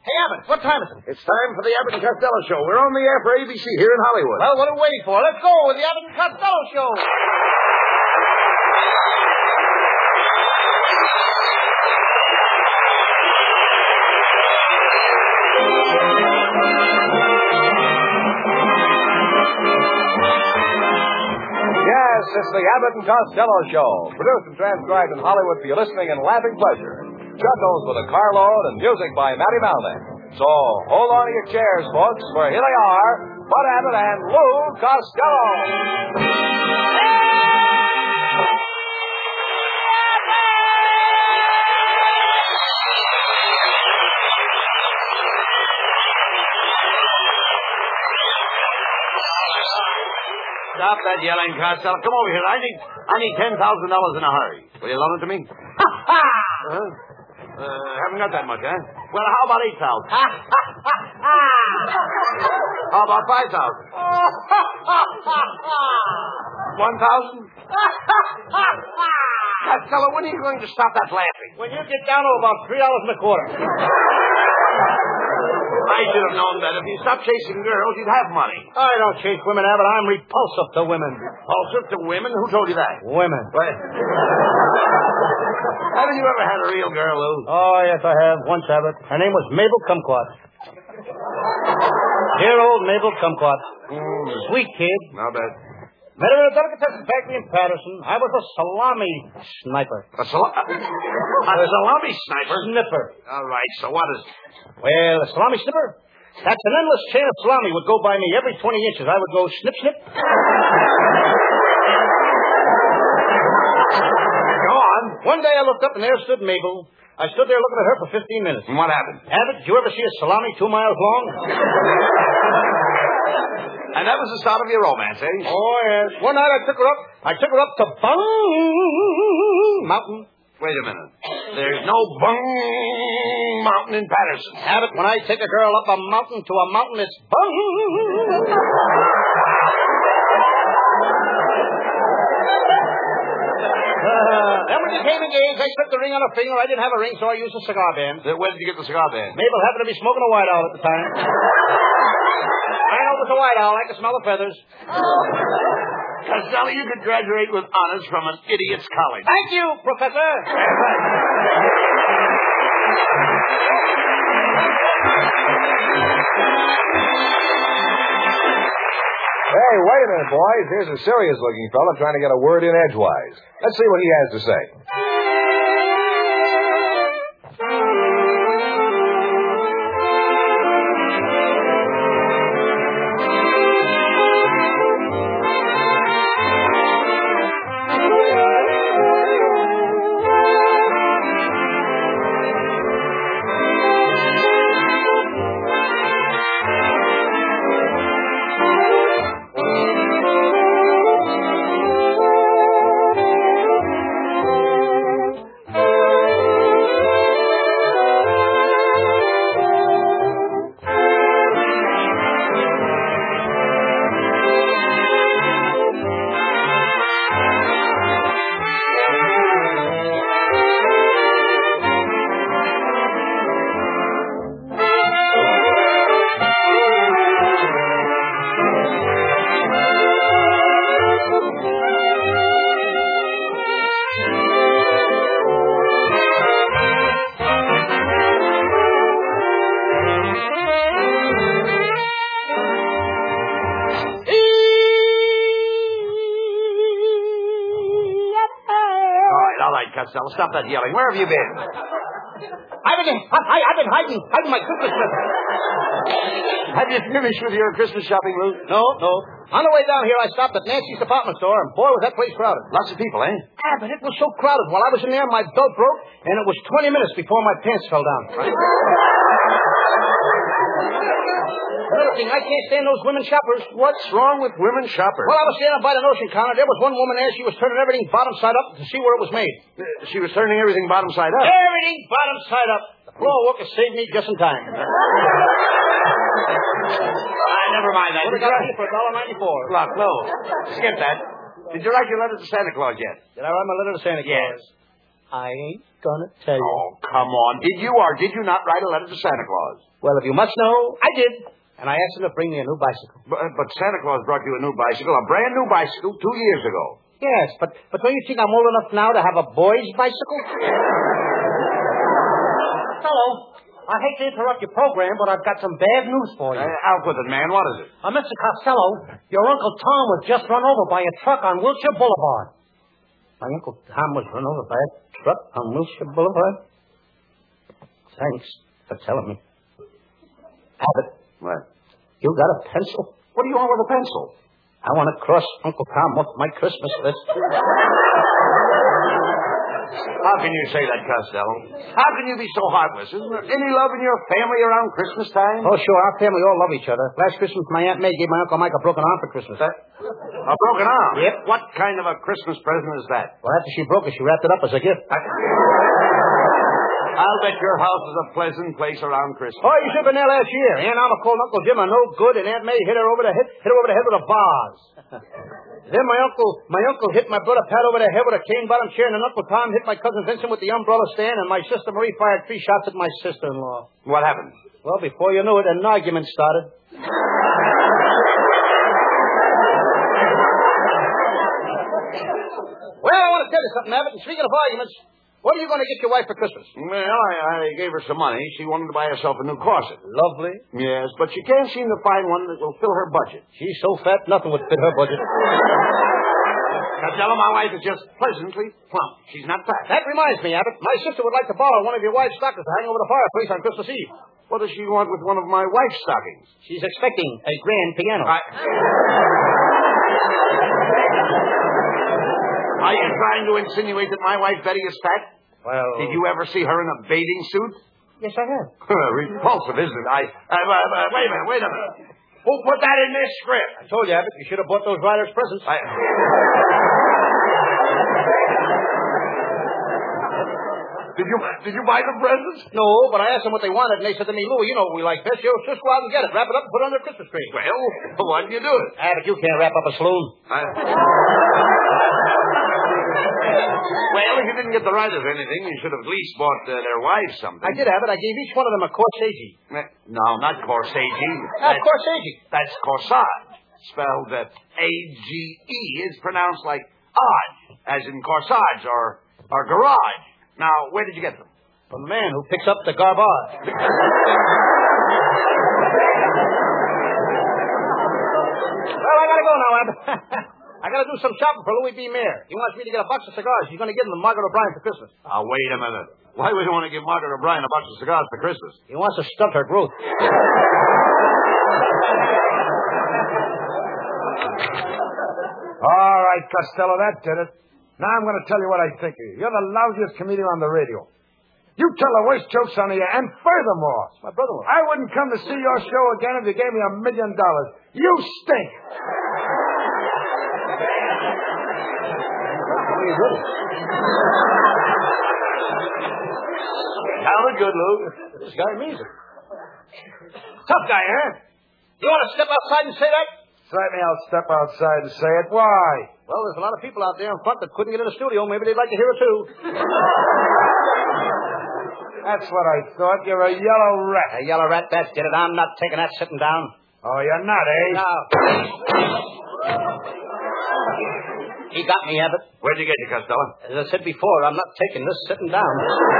Hey, Abbott, what time is it? It's time for the Abbott and Costello Show. We're on the air for ABC here in Hollywood. Well, what are we waiting for? Let's go with the Abbott and Costello Show. Yes, it's the Abbott and Costello Show, produced and transcribed in Hollywood for your listening and laughing pleasure. Chuckles with a carload and music by Matty Malnick. So, hold on to your chairs, folks, for here they are, Bud Abbott and Lou Costello. Stop that yelling, Costello. Come over here. I need $10,000 in a hurry. Will you loan it to me? Ha ha! Haven't got that much, huh? Well, how about 8,000? Ha ha ha! How about 5,000? 1,000? Costello, when are you going to stop that laughing? When you get down to about $3.25. I should have known that. If you stopped chasing girls, you'd have money. I don't chase women, Abbott. I'm repulsive to women. Repulsive to women? Who told you that? Women. What? Haven't you ever had a real girl, Lou? Oh, yes, I have. Once, Abbott. Her name was Mabel Kumquat. Dear old Mabel Kumquat. Sweet kid. Not bad. Met her in a delicatessen factory in Patterson. I was a salami sniper. A salami sniper? Snipper. All right, so what is it? Well, a salami snipper? That's an endless chain of salami would go by me every 20 inches. I would go snip, snip. Go on. One day I looked up and there stood Mabel. I stood there looking at her for 15 minutes. And what happened? Abbott, did you ever see a salami 2 miles long? And that was the start of your romance, eh? Oh, yes. One night I took her up to Bung Mountain. Wait a minute. There's no Bung Mountain in Patterson. Abbott, when I take a girl up a mountain to a mountain, it's Bung. Then when you came engaged, I slipped the ring on her finger. I didn't have a ring, so I used a cigar band. Where did you get the cigar band? Mabel happened to be smoking a White Owl at the time. I know it was a White Owl. I could smell the feathers. Costello, you could graduate with honors from an idiot's college. Thank you, Professor. Hey, wait a minute, boys. Here's a serious-looking fella trying to get a word in edgewise. Let's see what he has to say. Costello, stop that yelling. Where have you been? I've been hiding my Christmas present. Have you finished with your Christmas shopping, Lou? No. On the way down here, I stopped at Nancy's department store, and boy, was that place crowded. Lots of people, eh? Yeah, but it was so crowded. While I was in there, my belt broke, and it was 20 minutes before my pants fell down. Another thing, I can't stand those women shoppers. What's wrong with women shoppers? Well, I was standing by the notion counter. There was one woman there. She was turning everything bottom side up to see where it was made. She was turning everything bottom side up? Everything bottom side up. The floor worker saved me just in time. Never mind that. Would have got me for $1.94. Look, no. Skip that. Did you write your letter to Santa Claus yet? Did I write my letter to Santa Claus? Yes. I ain't gonna tell you. Oh, come on. Did you or did you not write a letter to Santa Claus? Well, if you must know, I did. And I asked him to bring me a new bicycle. But Santa Claus brought you a new bicycle, a brand new bicycle, 2 years ago. Yes, but don't you think I'm old enough now to have a boy's bicycle? Hello. I hate to interrupt your program, but I've got some bad news for you. Out with it, man. What is it? Mr. Costello, your Uncle Tom was just run over by a truck on Wilshire Boulevard. My Uncle Tom was run over by a truck on Wilshire Boulevard? Thanks for telling me. Abbott. What? You got a pencil? What do you want with a pencil? I want to cross Uncle Tom off my Christmas list. How can you say that, Costello? How can you be so heartless? Isn't there any love in your family around Christmas time? Oh, sure. Our family all love each other. Last Christmas, my Aunt May gave my Uncle Mike a broken arm for Christmas. A broken arm? Yep. What kind of a Christmas present is that? Well, after she broke it, she wrapped it up as a gift. I'll bet your house is a pleasant place around Christmas. Oh, you should have been there last year. Aunt Alma called Uncle Jim a no good, and Aunt May hit her over the head with a vase. Then my uncle hit my brother Pat over the head with a cane bottom chair, and then Uncle Tom hit my cousin Vincent with the umbrella stand, and my sister Marie fired 3 shots at my sister-in-law. What happened? Well, before you knew it, an argument started. Well, I want to tell you something, Abbott, and speaking of arguments, what are you going to get your wife for Christmas? Well, I gave her some money. She wanted to buy herself a new corset. Lovely. Yes, but she can't seem to find one that will fill her budget. She's so fat, nothing would fit her budget. Costello, my wife is just pleasantly plump. She's not fat. That reminds me, Abbott. My sister would like to borrow one of your wife's stockings to hang over the fireplace on Christmas Eve. What does she want with one of my wife's stockings? She's expecting a grand piano. Are you trying to insinuate that my wife Betty is fat? Well... Did you ever see her in a bathing suit? Yes, I have. Repulsive, isn't it? Wait a minute. Who put that in this script? I told you, Abbott, you should have bought those writers' presents. Did you buy the presents? No, but I asked them what they wanted, and they said to me, Louie, you know what we like best. Just go out and get it. Wrap it up and put it on their Christmas tree. Well, why didn't you do it? Abbott, you can't wrap up a saloon. Well, if you didn't get the writers anything, you should have at least bought their wives something. I did, Abbott. I gave each one of them a corsage. No, not corsage. Corsage. That's corsage. Spelled A-G-E is pronounced like odd, as in corsage or garage. Now, where did you get them? From the man who picks up the garbage. Well, I gotta go now, Abbott. I gotta do some shopping for Louis B. Mayer. He wants me to get a box of cigars. He's gonna give them to Margaret O'Brien for Christmas. Now, wait a minute. Why would you want to give Margaret O'Brien a box of cigars for Christmas? He wants to stunt her growth. All right, Costello, that did it. Now I'm going to tell you what I think of you. You're the lousiest comedian on the radio. You tell the worst jokes on the air, and furthermore, My brother-in-law. I wouldn't come to see your show again if you gave me $1 million. You stink. Sounded good, Lou. This guy means it. Tough guy, huh? You want to step outside and say that? Certainly I'll step outside and say it. Why? Well, there's a lot of people out there in front that couldn't get in the studio. Maybe they'd like to hear it, too. That's what I thought. You're a yellow rat. A yellow rat, that's get it. I'm not taking that sitting down. Oh, you're not, eh? No. He got me, Abbott. Where'd you get you, Costello? As I said before, I'm not taking this sitting down.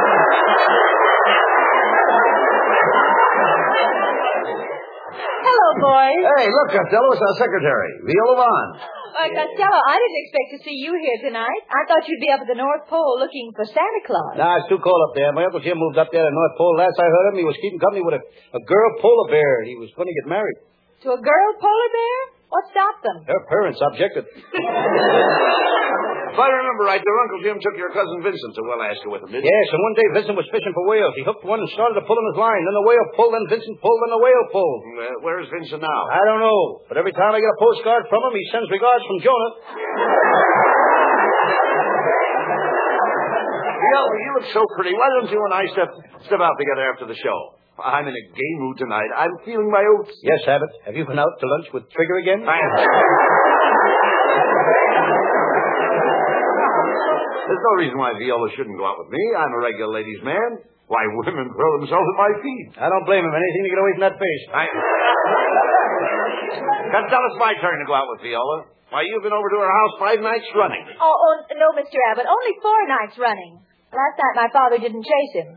Hello, boys. Hey, look, Costello, it's our secretary, Viola Vaughn. Costello, I didn't expect to see you here tonight. I thought you'd be up at the North Pole looking for Santa Claus. Nah, it's too cold up there. My Uncle Jim moved up there to the North Pole. Last I heard him, he was keeping company with a girl polar bear, and he was going to get married. To a girl polar bear? What stopped them? Her parents objected. If I remember right, your Uncle Jim took your cousin Vincent to Alaska with him, didn't he? Yes, and one day Vincent was fishing for whales. He hooked one and started to pull in his line. Then the whale pulled, then Vincent pulled, then the whale pulled. Where is Vincent now? I don't know, but every time I get a postcard from him, he sends regards from Jonah. You look so pretty. Why don't you and I step out together after the show? I'm in a gay mood tonight. I'm feeling my oats. Yes, Abbott. Have you been out to lunch with Trigger again? There's no reason why Viola shouldn't go out with me. I'm a regular ladies' man. Why, women throw themselves at my feet. I don't blame him. Anything to get away from that face. Costello, it's my turn to go out with Viola. Why, you've been over to her house 5 nights running. Oh, no, Mr. Abbott. Only 4 nights running. Last night my father didn't chase him.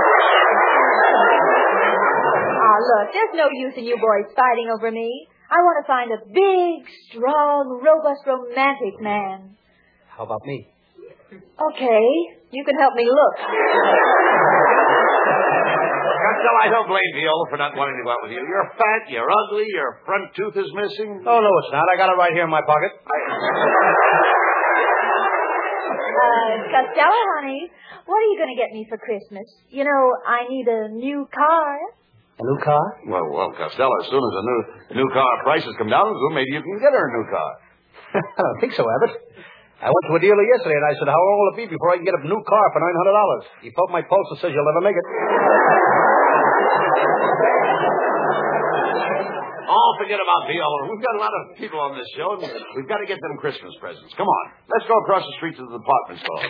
Look, there's no use in you boys fighting over me. I want to find a big, strong, robust, romantic man. How about me? Okay, you can help me look. Costello, I don't blame Viola for not wanting to go out with you. You're fat, you're ugly, your front tooth is missing. Oh, no, it's not. I got it right here in my pocket. Costello, honey, what are you going to get me for Christmas? You know, I need a new car. A new car? Well, Costello, as soon as the new car prices come down, maybe you can get her a new car. I don't think so, Abbott. I went to a dealer yesterday, and I said, how old will it be before I can get a new car for $900? He felt my pulse and says, you'll never make it. Oh, forget about Viola. We've got a lot of people on this show, and we've got to get them Christmas presents. Come on. Let's go across the street to the department store.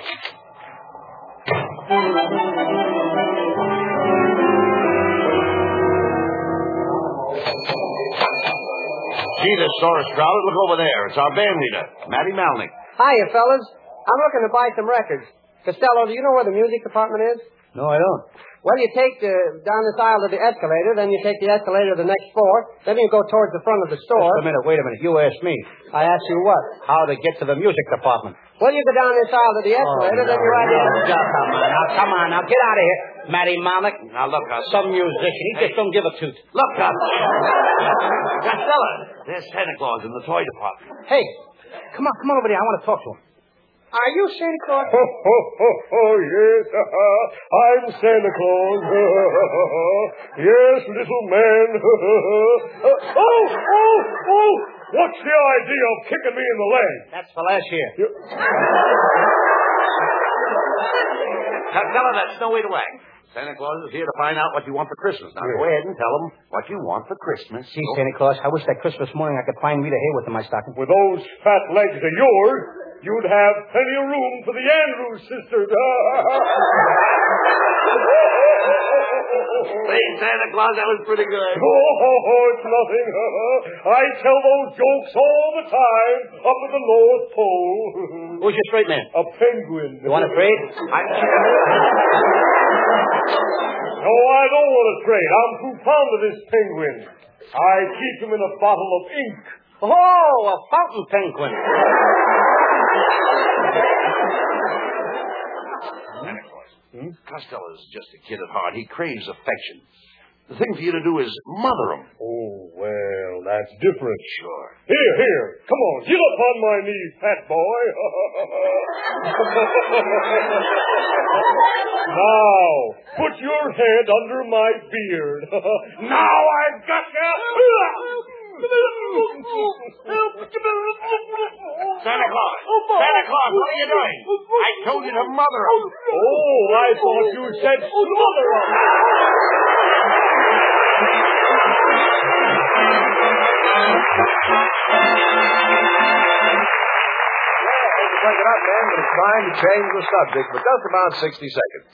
Gee, this store is crowded. Look over there. It's our band leader, Matty Malnick. Hiya, fellas. I'm looking to buy some records. Costello, do you know where the music department is? No, I don't. Well, you take down this aisle to the escalator, then you take the escalator to the next floor, then you go towards the front of the store. Wait a minute. You asked me. I asked you what? How to get to the music department. Well, you go down this aisle to the escalator, then you ride in. Come on, now, get out of here. Matty Malnick. Now, look, Some musician. He just don't give a toot. Look, Costello. There's Santa Claus in the toy department. Hey, come on over there. I want to talk to him. Are you Santa Claus? Yes, I'm Santa Claus. Yes, little man. What's the idea of kicking me in the leg? That's for last year. Costello, that's no way to act. Santa Claus is here to find out what you want for Christmas. Now, go ahead and tell him what you want for Christmas. Gee, Santa Claus, I wish that Christmas morning I could find Rita Hayworth in my stocking. With those fat legs of yours, you'd have plenty of room for the Andrews sisters. Hey, Santa Claus, that was pretty good. Oh, it's nothing. I tell those jokes all the time up at the North Pole. Who's your straight man? A penguin. You want to trade? No, I don't want to trade. I'm too fond of this penguin. I keep him in a bottle of ink. Oh, a fountain penguin. Santa Claus. Costello's just a kid at heart. He craves affection. The thing for you to do is mother him. Oh, well, that's different. Sure. Here. Come on, get up on my knees, fat boy. Now, put your head under my beard. Now I've got you. Santa Claus! Santa Claus, what are you doing? I told you to mother him. Oh, I thought you said smother him. Break it up, man, but it's time to change the subject for just about 60 seconds.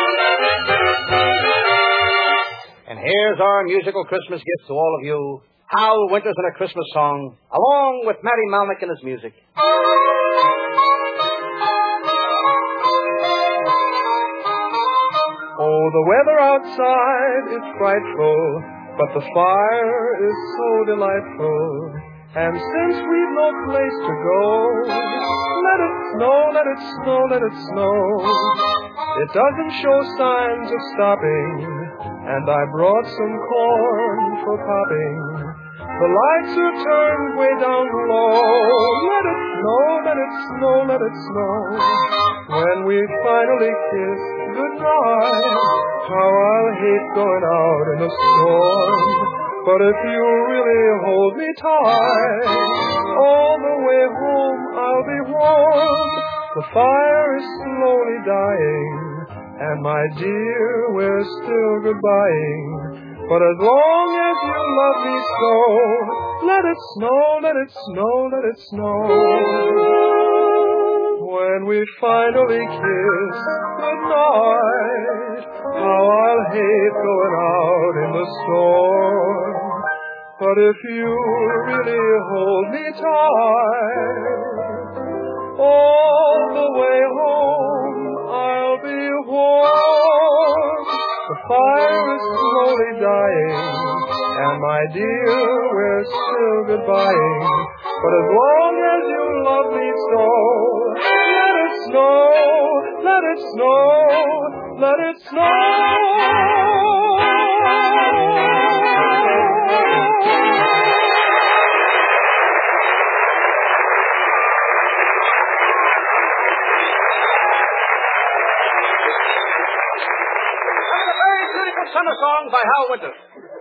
Here's our musical Christmas gift to all of you. Hal Winters and a Christmas Song, along with Matty Malnick and his music. Oh, the weather outside is frightful, but the fire is so delightful. And since we've no place to go, let it snow, let it snow, let it snow. It doesn't show signs of stopping, and I brought some corn for popping. The lights are turned way down low. Let it snow, let it snow, let it snow. When we finally kiss goodnight, how I'll hate going out in the storm. But if you really hold me tight, all the way home I'll be warm. The fire is slowly dying, and my dear, we're still goodbying. But as long as you love me so, let it snow, let it snow, let it snow. When we finally kiss goodnight, how I'll hate going out in the storm. But if you really hold me tight, all the way home I'll be warm. The fire is slowly dying, and my dear, we're still goodbying. But as long as you love me so, let it snow, let it snow, let it snow. Summer Song by Hal Winters.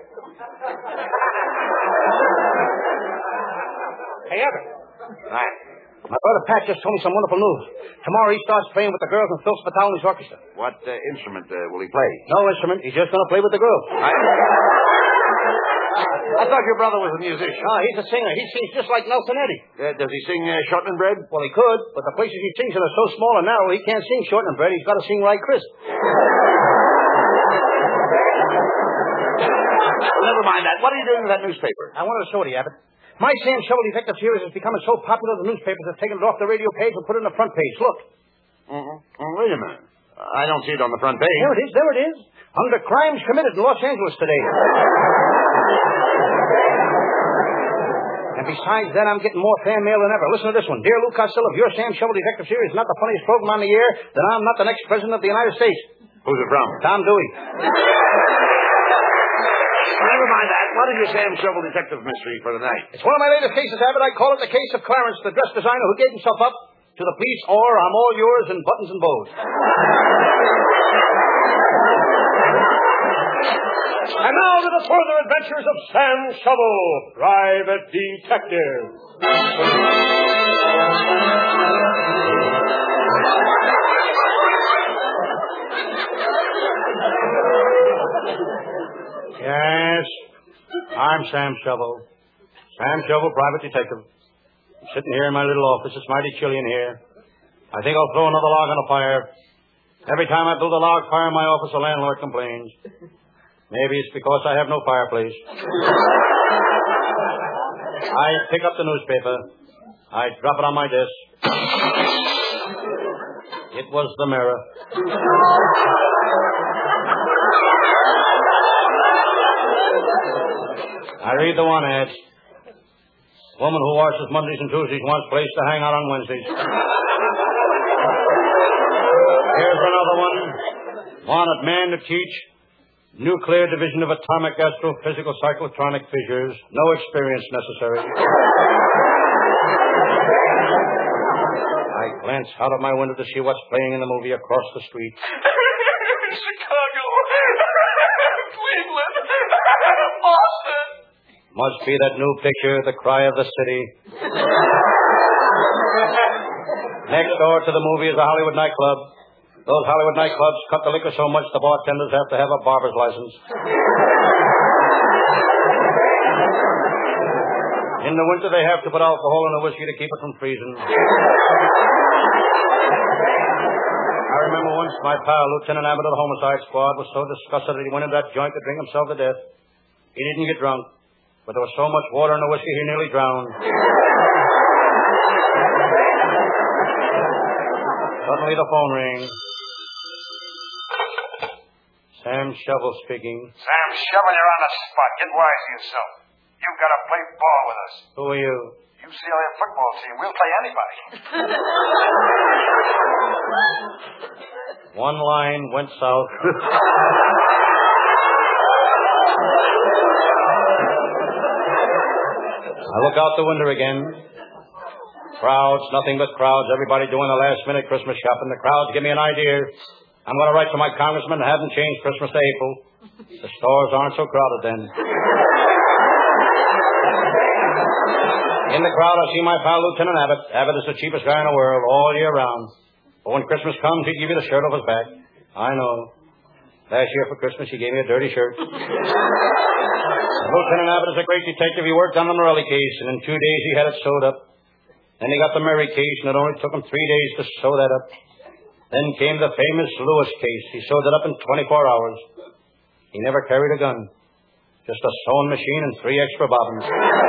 Hey, Everett. Hi. My brother Pat just told me some wonderful news. Tomorrow he starts playing with the girls in Phil Spatale's orchestra. What instrument will he play? No instrument. He's just going to play with the girls. I thought your brother was a musician. No, he's a singer. He sings just like Nelson Eddy. Does he sing Short and Bread? Well, he could, but the places he sings in are so small and narrow, he can't sing Short and Bread. He's got to sing like Chris. Never mind that. What are you doing with that newspaper? I wanted to show it to you, Abbott. My Sam Shovel Detective series is becoming so popular the newspapers have taken it off the radio page and put it on the front page. Look. Wait a minute. I don't see it on the front page. There it is. There it is. Under crimes committed in Los Angeles today. And besides that, I'm getting more fan mail than ever. Listen to this one. Dear Lou Costello, if your Sam Shovel Detective series is not the funniest program on the air, then I'm not the next president of the United States. Who's it from? Tom Dewey. Never mind that. What is your Sam Shovel Detective mystery for the night? It's one of my latest cases, Abbott. I call it the case of Clarence, the dress designer who gave himself up to the police, or I'm all yours in buttons and bows. And now to the further adventures of Sam Shovel, Private Detective. Yes, I'm Sam Shovel. Sam Shovel, Private Detective. I'm sitting here in my little office. It's mighty chilly in here. I think I'll throw another log on the fire. Every time I throw the log fire in my office, the landlord complains. Maybe it's because I have no fireplace. I pick up the newspaper. I drop it on my desk. It was the Mirror. I read the one ad. Woman who washes Mondays and Tuesdays wants place to hang out on Wednesdays. Here's another one. Wanted man to teach nuclear division of atomic astrophysical cyclotronic fissures. No experience necessary. I glance out of my window to see what's playing in the movie across the street. Chicago. Cleveland. Boston. Must be that new picture, The Cry of the City. Next door to the movie is a Hollywood nightclub. Those Hollywood nightclubs cut the liquor so much the bartenders have to have a barber's license. In the winter, they have to put alcohol in the whiskey to keep it from freezing. I remember once my pal, Lieutenant Abbott of the Homicide Squad, was so disgusted that he went into that joint to drink himself to death. He didn't get drunk. but there was so much water in the whiskey he nearly drowned. Suddenly the phone rang. Sam Shovel speaking. Sam Shovel, you're on the spot. Get wise to yourself. You've got to play ball with us. Who are you? UCLA football team. We'll play anybody. One line went south. I look out the window again. Crowds, nothing but crowds. Everybody doing the last-minute Christmas shopping. The crowds give me an idea. I'm going to write to my congressman and have them change Christmas to April. The stores aren't so crowded then. In the crowd, I see my pal, Lieutenant Abbott. Abbott is the cheapest guy in the world all year round. But when Christmas comes, he'd give you the shirt off his back. I know. Last year for Christmas, he gave me a dirty shirt. Lieutenant Abbott is a great detective. He worked on the Morelli case, and in 2 days he had it sewed up. Then he got the Murray case, and it only took him 3 days to sew that up. Then came the famous Lewis case. He sewed it up in 24 hours. He never carried a gun. Just a sewing machine and 3 extra bobbins.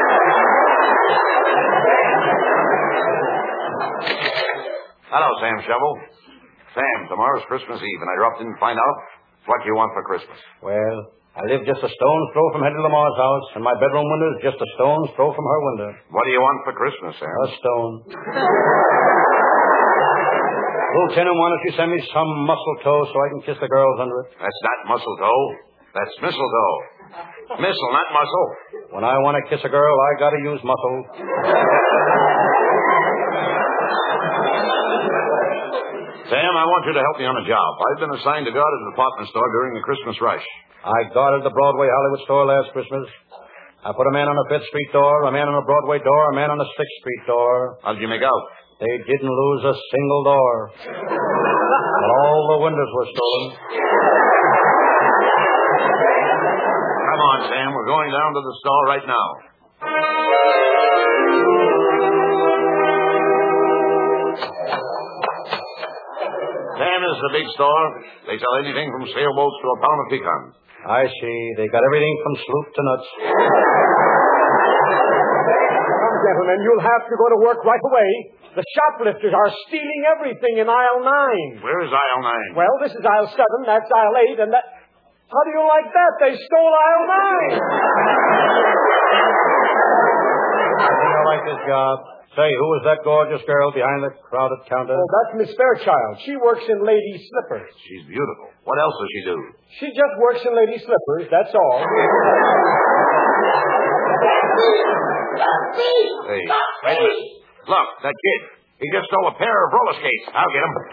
Hello, Sam Shovel. Sam, tomorrow's Christmas Eve, and I dropped in to find out what you want for Christmas. Well, I live just a stone's throw from Hetty Lamar's house, and my bedroom window is just a stone's throw from her window. What do you want for Christmas, Sam? A stone. Lieutenant, why don't you send me some mistletoe so I can kiss the girls under it? That's not mistletoe. That's mistletoe. Missile, not muscle. When I want to kiss a girl, I got to use muscle. Sam, I want you to help me on a job. I've been assigned to guard a department store during the Christmas rush. I guarded the Broadway Hollywood store last Christmas. I put a man on the 5th Street door, a man on the Broadway door, a man on the 6th Street door. How did you make out? They didn't lose a single door. But all the windows were stolen. Come on, Sam. We're going down to the store right now. Sam is the big store. They sell anything from sailboats to a pound of pecans. I see. They got everything from sloop to nuts. Come, gentlemen, you'll have to go to work right away. The shoplifters are stealing everything in aisle 9. Where is aisle 9? Well, this is aisle 7, that's aisle 8, and that... How do you like that? They stole aisle 9. I think I like this job. Say, who is that gorgeous girl behind the crowded counter? Oh, that's Miss Fairchild. She works in lady slippers. She's beautiful. What else does she do? She just works in lady slippers, that's all. Hey, wait a minute. Look, that kid. He just stole a pair of roller skates. I'll get him.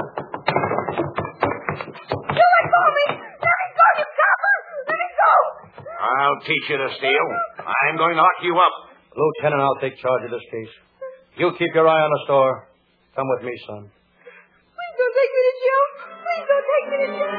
You let go of me! Let me go, you copper! Let me go! I'll teach you to steal. I'm going to lock you up. Lieutenant, I'll take charge of this case. You keep your eye on the store. Come with me, son. Please don't take me to jail. Please don't take me to jail.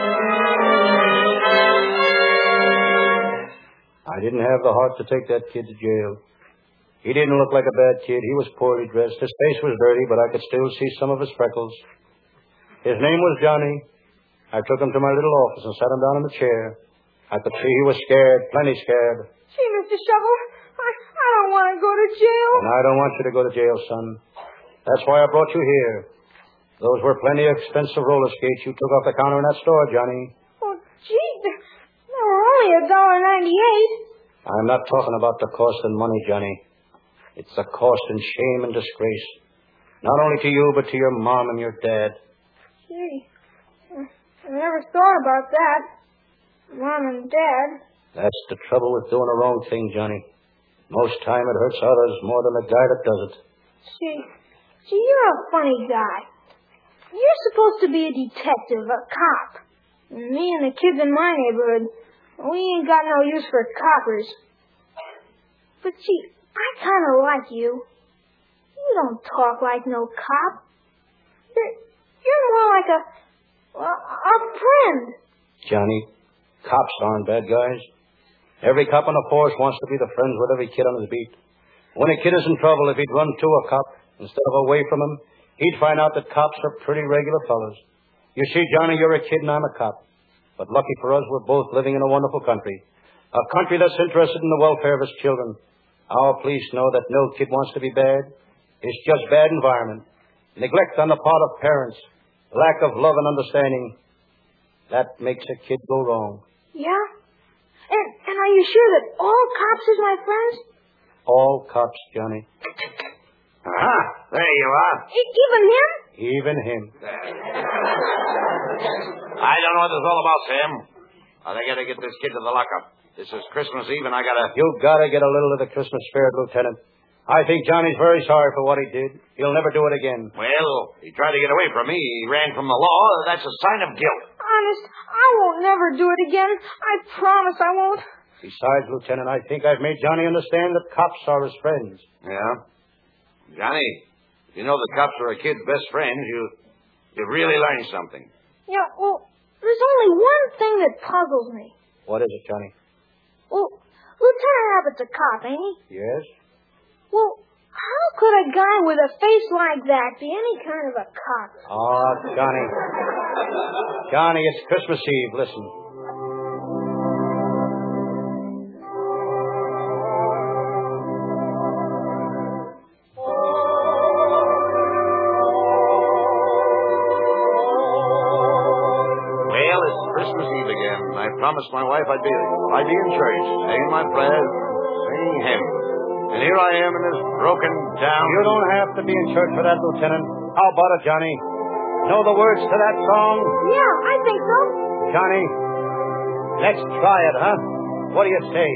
I didn't have the heart to take that kid to jail. He didn't look like a bad kid. He was poorly dressed. His face was dirty, but I could still see some of his freckles. His name was Johnny. I took him to my little office and sat him down in the chair. I could see he was scared, plenty scared. Gee, Mr. Shovel, I don't want to go to jail. And I don't want you to go to jail, son. That's why I brought you here. Those were plenty expensive roller skates you took off the counter in that store, Johnny. Oh, gee, they were only $1.98. I'm not talking about the cost in money, Johnny. It's the cost in shame and disgrace. Not only to you, but to your mom and your dad. Gee, I never thought about that. Mom and Dad. That's the trouble with doing a wrong thing, Johnny. Most time it hurts others more than the guy that does it. Gee, you're a funny guy. You're supposed to be a detective, a cop. And me and the kids in my neighborhood, we ain't got no use for coppers. But gee, I kind of like you. You don't talk like no cop. You're more like a friend. Johnny, cops aren't bad guys. Every cop on the force wants to be the friends with every kid on his beat. When a kid is in trouble, if he'd run to a cop instead of away from him, he'd find out that cops are pretty regular fellas. You see, Johnny, you're a kid and I'm a cop. But lucky for us, we're both living in a wonderful country. A country that's interested in the welfare of its children. Our police know that no kid wants to be bad. It's just bad environment. Neglect on the part of parents. Lack of love and understanding. That makes a kid go wrong. Yeah? And are you sure that all cops is my friends? All cops, Johnny. Ah, there you are. Even him? Even him. I don't know what this is all about, Sam. I gotta get this kid to the lockup. This is Christmas Eve, and I gotta... You gotta get a little of the Christmas spirit, Lieutenant. I think Johnny's very sorry for what he did. He'll never do it again. Well, he tried to get away from me. He ran from the law. That's a sign of guilt. Honest, I won't never do it again. I promise I won't. Besides, Lieutenant, I think I've made Johnny understand that cops are his friends. Yeah? Johnny, if you know the cops are a kid's best friends, you've really learned something. Yeah, well, there's only one thing that puzzles me. What is it, Johnny? Well, Lieutenant Abbott's a cop, ain't he? Yes? Well, how could a guy with a face like that be any kind of a cop? Oh, Johnny. Johnny, it's Christmas Eve. Listen. Well, it's Christmas Eve again. I promised my wife I'd be in church, saying my prayers, singing hymns. And here I am in this broken down... You don't have to be in church for that, Lieutenant. How about it, Johnny? Know the words to that song? Yeah, I think so. Johnny, let's try it, huh? What do you say?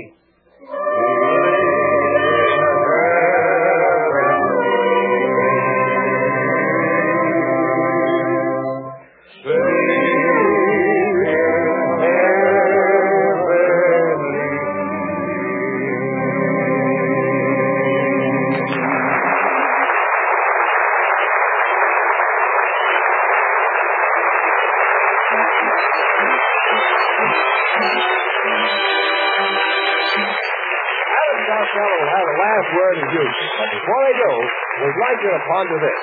Will have the last word in use. But before they do, we'd like you to ponder this.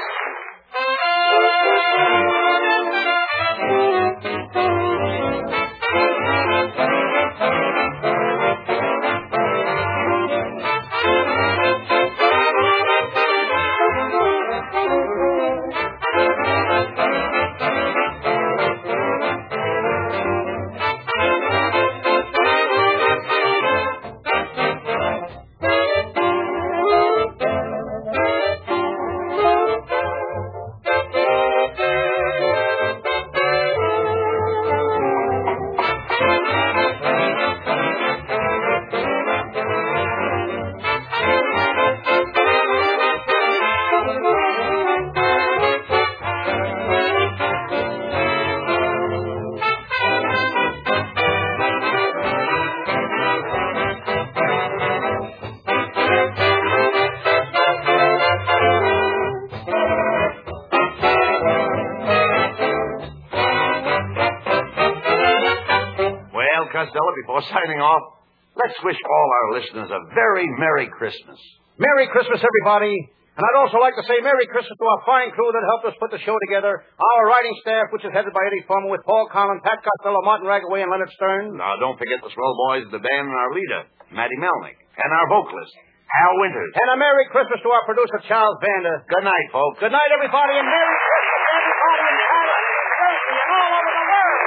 Costello, before signing off, let's wish all our listeners a very Merry Christmas. Merry Christmas, everybody. And I'd also like to say Merry Christmas to our fine crew that helped us put the show together. Our writing staff, which is headed by Eddie Foreman, with Paul Collins, Pat Costello, Martin Ragaway, and Leonard Stern. Now, don't forget the swell boys of the band and our leader, Matty Melnick, and our vocalist, Hal Winters. And a Merry Christmas to our producer, Charles Vander. Good night, folks. Good night, everybody, and Merry Christmas, everybody in Paris, Jersey, and all over the world.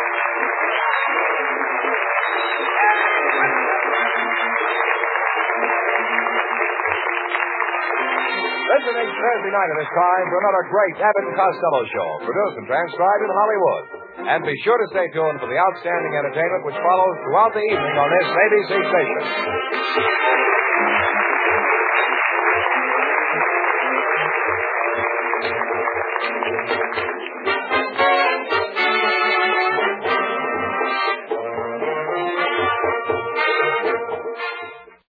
Listen next Thursday night at this time for another great Abbott and Costello show, produced and transcribed in Hollywood. And be sure to stay tuned for the outstanding entertainment which follows throughout the evening on this ABC station.